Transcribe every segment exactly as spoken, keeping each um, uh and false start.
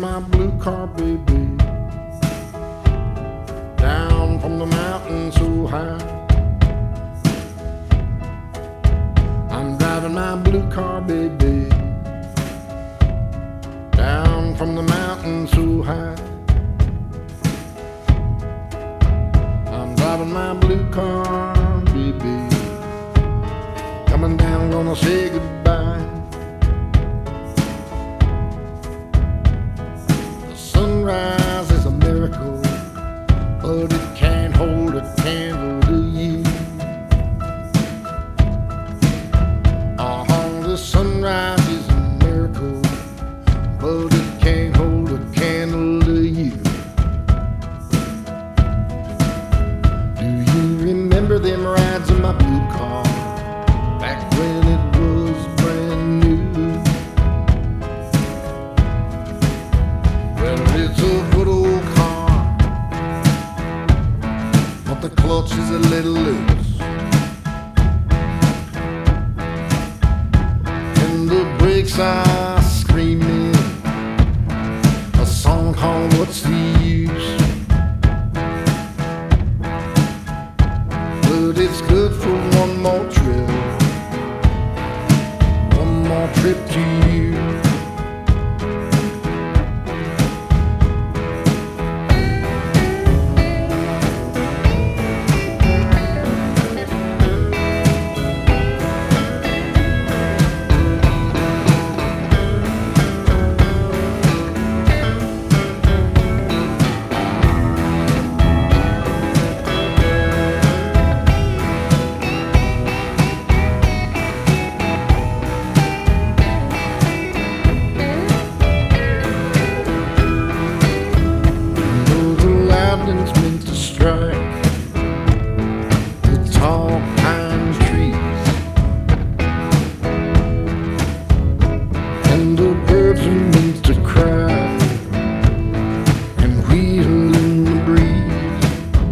my blue car, baby, down from the mountain so high. I'm driving my blue car, baby, down from the mountain so high. I'm driving my blue car, baby, coming down, gonna say goodbye. The sunrise is a miracle, but it can't hold a candle to you. Uh-huh, the sunrise is a miracle, but it can't hold a candle to you. Do you remember them rides in my blue car, back when it was brand new? Well, it's a good old car, but the clutch is a little loose, and the brakes are screaming a song called What's the Use? But it's good for one more trip, one more trip to you. Meant to strike the tall pine trees, and the birds are meant to cry and wheel in the breeze.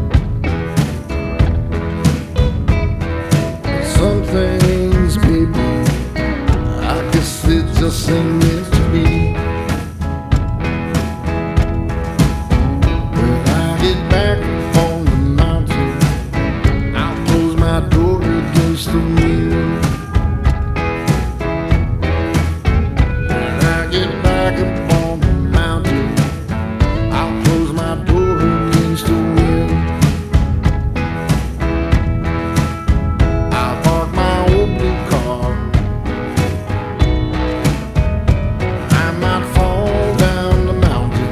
But some things, baby, I guess they just ain't meant to be. Back on the mountain, I'll close my door against the wind. When I get back up on the mountain, I'll close my door against the wind. I'll park my old blue car, I might fall down the mountain,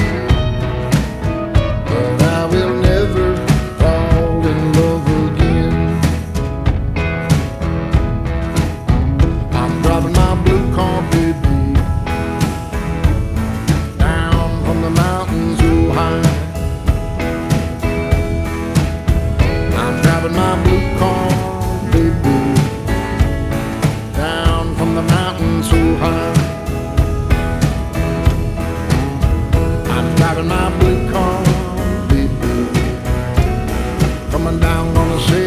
but I will never fall in love again. I'm driving my blue car, baby, down from the mountains so high. I'm driving my blue car, baby, down from the mountains so high. I'm driving my blue car, coming down, gonna say